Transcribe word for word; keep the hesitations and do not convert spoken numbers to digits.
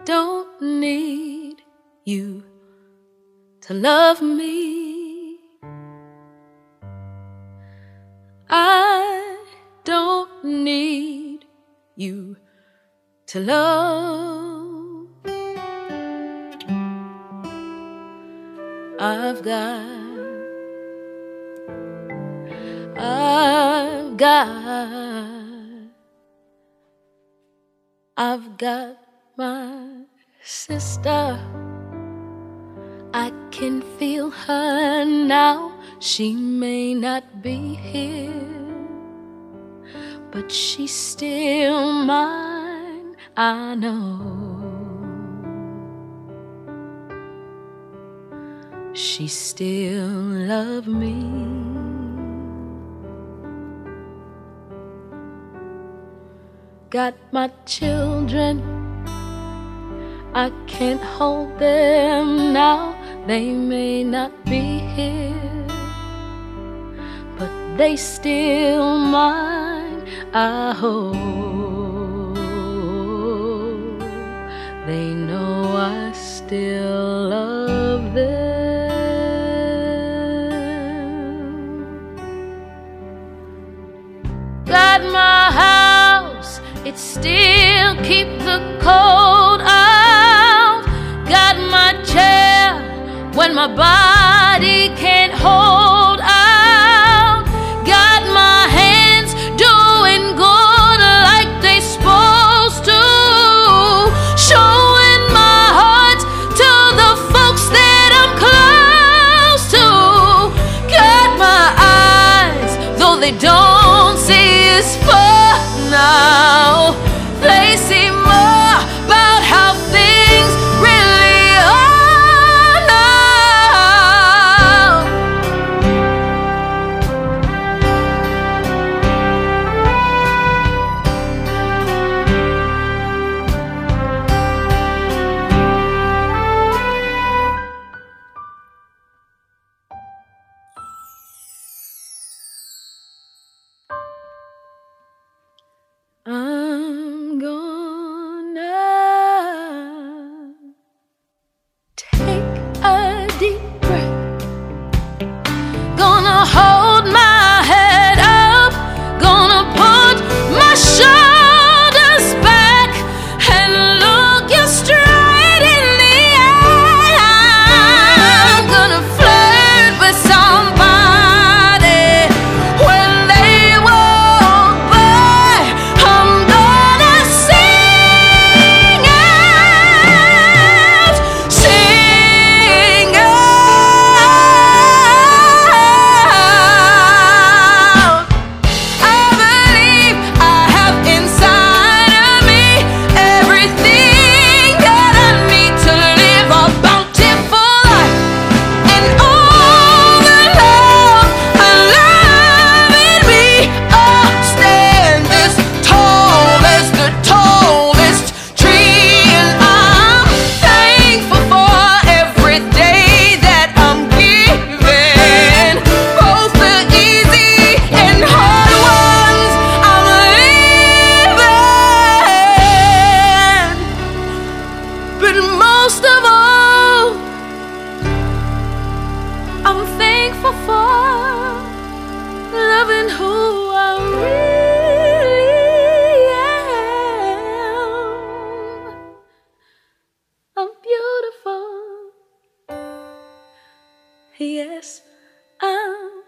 don't need you to love me. I don't need you to love. I've got, I've got, I've got my sister. I can feel her now. She may not be here, but she's still mine, I know. She still loves me. Got my children, I can't hold them now. They may not be here, but they still mine, I hope. They know I still love them. Got my house, it still keep the cold out. Got my chair when my body can't hold out. Got my hands doing good like they supposed to, showing my heart to the folks that I'm close to. Got my eyes, though they don't see as far now. They see more about how things really are now. I'm gonna take a deep breath, gonna hold my head up, gonna put my shoulders back and look you straight in the eye. I'm gonna flirt with somebody when they walk by. I'm gonna sing out, sing out. I believe I have inside of me everything that I need to live a bountiful life, and all the love I love in me. Oh, stand as tall as the tallest tree, and I'm thankful for every day that I'm given, both the easy and hard ones I'm living. But most of all, I'm thankful for loving who I really am. I'm beautiful. Yes, I'm